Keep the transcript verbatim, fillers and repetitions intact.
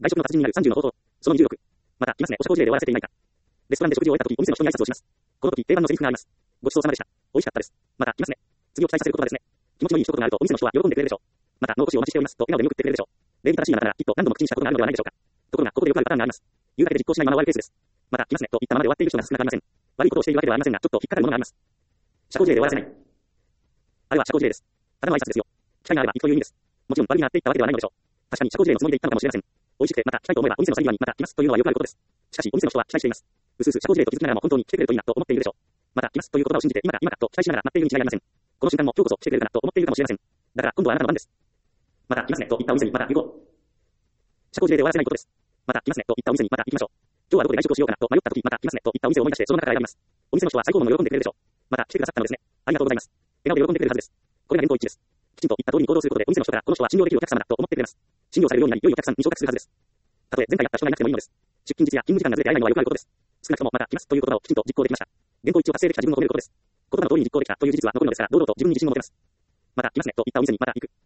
外食の達人になるさんじゅうの方法。そのにじゅうろく。また、来ますね。お社交辞令で終わらせていないか。レストランで食事を終えたとき、お店の人に挨拶をします。この時、定番のセリフがあります。ごちそうさまでした。美味しかったです。また、来ますね。次を期待させる言葉ですね。気持ちのいい一言があると、お店の人は喜んでくれるでしょう。また、脳越しをお待ちしておりますと、笑顔で見送ってくれるでしょう。礼儀正しいままなら、きっと何度も口にしたことがあるのではないでしょうか。ところが、ここでよくあるパターンがあります。言うだけで実行しないまま終わるケースです。また、来ますね。と言ったままで終わっている人が少なくありません。悪いことをしているわけではありませんが、ちょっと引っかかるものがあります。社交辞令で終わらせない。あれは社交辞令です。ただの挨拶ですよ。機会があれば行くという意味です。もちろん悪いなって言ったわけではないのでしょう。確かに社交辞令のつもりで言ったのかもしれません。美味しくて、また来たいと思えばお店の去り際にまた来ますというのはよくあることです。しかし、お店の人は期待しています。うすうす社交辞令と気づきながらも本当に来てくれるといいなと思っているでしょう。また来ますという言葉を信じて今か今かと期待しながら待っているに違いありません。この瞬間も今日こそ来てくれるかなと思っているかもしれません。だから今度はあなたの番です。また来ますねと言ったお店にまた行こう。社交辞令で終わらせないことです。また来ますねと言ったお店にまた行きましょう。今日はどこで外食をしようかなと迷った時、また来ますねと言ったお店を思い出してその中から選びます。お店の人は最高のものを喜んでくれるでしょう。また来てくださったのですね。ありがとうございます。笑顔で喜んでくれるはずです。これが伝統一致です。きちんと言った通りに行動することでお店の人からこの人は信用できるお客様だと思ってくれます。信用されるようになり良いお客さんに昇格するはずです。たとえ前回やった人がいなくてもいいのです。出勤日や勤務時間がずれて会えないのはよくあることです。少なくともまた来ますという言葉をきちんと実行できました。伝統一致を達成できた自分を褒めることです。言葉の通りに実行できたという事実は残るのですから、堂々と自分に自信を持てます。また来ますねと言ったお店にまた行く。